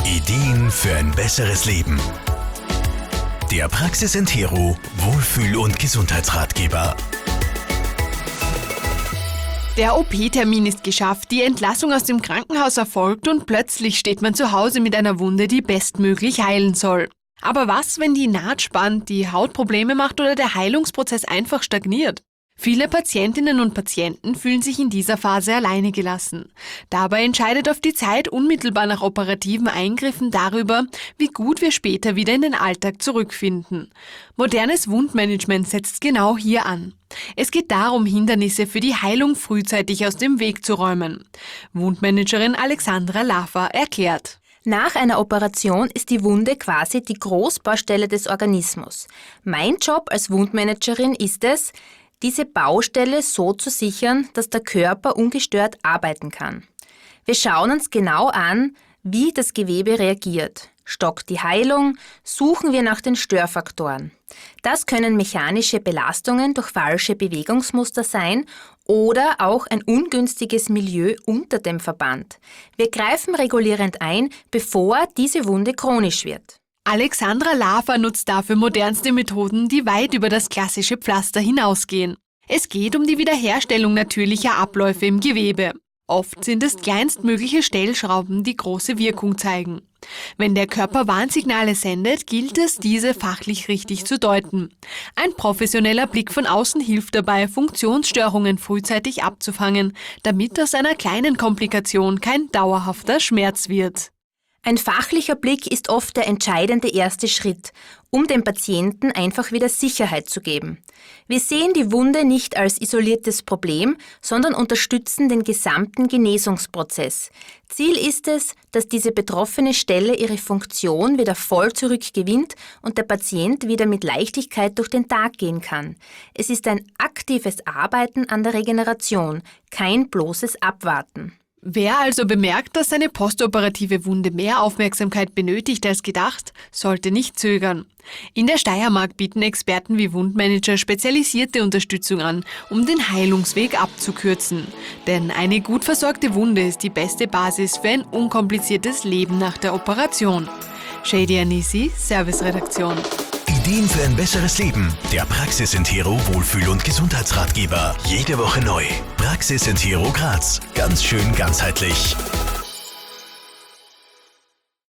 Ideen für ein besseres Leben. Der Praxis Entero Wohlfühl- und Gesundheitsratgeber. Der OP-Termin ist geschafft, die Entlassung aus dem Krankenhaus erfolgt und plötzlich steht man zu Hause mit einer Wunde, die bestmöglich heilen soll. Aber was, wenn die Naht spannt, die Haut Probleme macht oder der Heilungsprozess einfach stagniert? Viele Patientinnen und Patienten fühlen sich in dieser Phase alleine gelassen. Dabei entscheidet oft die Zeit unmittelbar nach operativen Eingriffen darüber, wie gut wir später wieder in den Alltag zurückfinden. Modernes Wundmanagement setzt genau hier an. Es geht darum, Hindernisse für die Heilung frühzeitig aus dem Weg zu räumen. Wundmanagerin Alexandra Laffer erklärt. Nach einer Operation ist die Wunde quasi die Großbaustelle des Organismus. Mein Job als Wundmanagerin ist es, diese Baustelle so zu sichern, dass der Körper ungestört arbeiten kann. Wir schauen uns genau an, wie das Gewebe reagiert. Stockt die Heilung, suchen wir nach den Störfaktoren. Das können mechanische Belastungen durch falsche Bewegungsmuster sein oder auch ein ungünstiges Milieu unter dem Verband. Wir greifen regulierend ein, bevor diese Wunde chronisch wird. Alexandra Laffer nutzt dafür modernste Methoden, die weit über das klassische Pflaster hinausgehen. Es geht um die Wiederherstellung natürlicher Abläufe im Gewebe. Oft sind es kleinstmögliche Stellschrauben, die große Wirkung zeigen. Wenn der Körper Warnsignale sendet, gilt es, diese fachlich richtig zu deuten. Ein professioneller Blick von außen hilft dabei, Funktionsstörungen frühzeitig abzufangen, damit aus einer kleinen Komplikation kein dauerhafter Schmerz wird. Ein fachlicher Blick ist oft der entscheidende erste Schritt, um dem Patienten einfach wieder Sicherheit zu geben. Wir sehen die Wunde nicht als isoliertes Problem, sondern unterstützen den gesamten Genesungsprozess. Ziel ist es, dass diese betroffene Stelle ihre Funktion wieder voll zurückgewinnt und der Patient wieder mit Leichtigkeit durch den Tag gehen kann. Es ist ein aktives Arbeiten an der Regeneration, kein bloßes Abwarten. Wer also bemerkt, dass seine postoperative Wunde mehr Aufmerksamkeit benötigt als gedacht, sollte nicht zögern. In der Steiermark bieten Experten wie Wundmanager spezialisierte Unterstützung an, um den Heilungsweg abzukürzen. Denn eine gut versorgte Wunde ist die beste Basis für ein unkompliziertes Leben nach der Operation. Shady Anisi, Serviceredaktion. Ideen für ein besseres Leben. Der Praxis Entero Wohlfühl- und Gesundheitsratgeber. Jede Woche neu. Praxis Entero Graz. Ganz schön ganzheitlich.